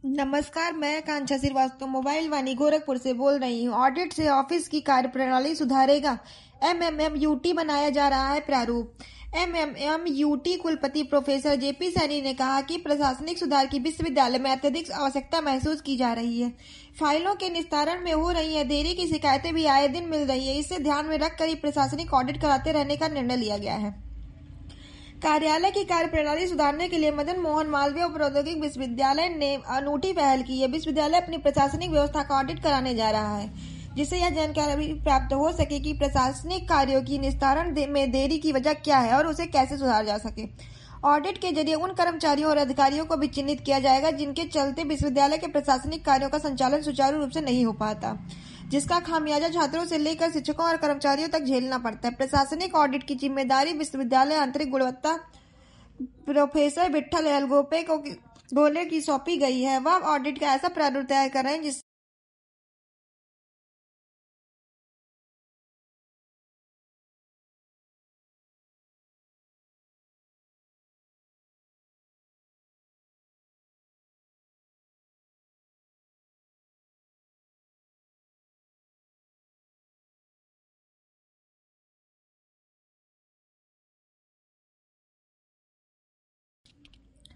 नमस्कार, मैं कांक्षा श्रीवास्तव मोबाइल वाणी गोरखपुर से बोल रही हूँ। ऑडिट से ऑफिस की कार्यप्रणाली सुधारेगा। एमएमएमयूटी बनाया जा रहा है प्रारूप। एमएमएमयूटी कुलपति प्रोफेसर जेपी सैनी ने कहा कि प्रशासनिक सुधार की विश्वविद्यालय में अत्यधिक आवश्यकता महसूस की जा रही है। फाइलों के निस्तारण में हो रही है देरी की शिकायतें भी आए दिन मिल रही है। इसे ध्यान में रखकर ही प्रशासनिक ऑडिट कराते रहने का निर्णय लिया गया है। कार्यालय की कार्यप्रणाली सुधारने के लिए मदन मोहन मालवीय प्रौद्योगिकी विश्वविद्यालय ने अनूठी पहल की है। विश्वविद्यालय अपनी प्रशासनिक व्यवस्था का ऑडिट कराने जा रहा है, जिससे यह जानकारी प्राप्त हो सके कि प्रशासनिक कार्यों की निस्तारण में देरी की वजह क्या है और उसे कैसे सुधारा जा सके। ऑडिट के जरिए उन कर्मचारियों और अधिकारियों को भी चिन्हित किया जाएगा जिनके चलते विश्वविद्यालय के प्रशासनिक कार्यों का संचालन सुचारू रूप से नहीं हो पाता, जिसका खामियाजा छात्रों से लेकर शिक्षकों और कर्मचारियों तक झेलना पड़ता है। प्रशासनिक ऑडिट की जिम्मेदारी विश्वविद्यालय आंतरिक गुणवत्ता प्रोफेसर विट्ठल एल गोले की सौंपी गई है। वह ऑडिट का ऐसा प्रारूप तैयार कर रहे हैं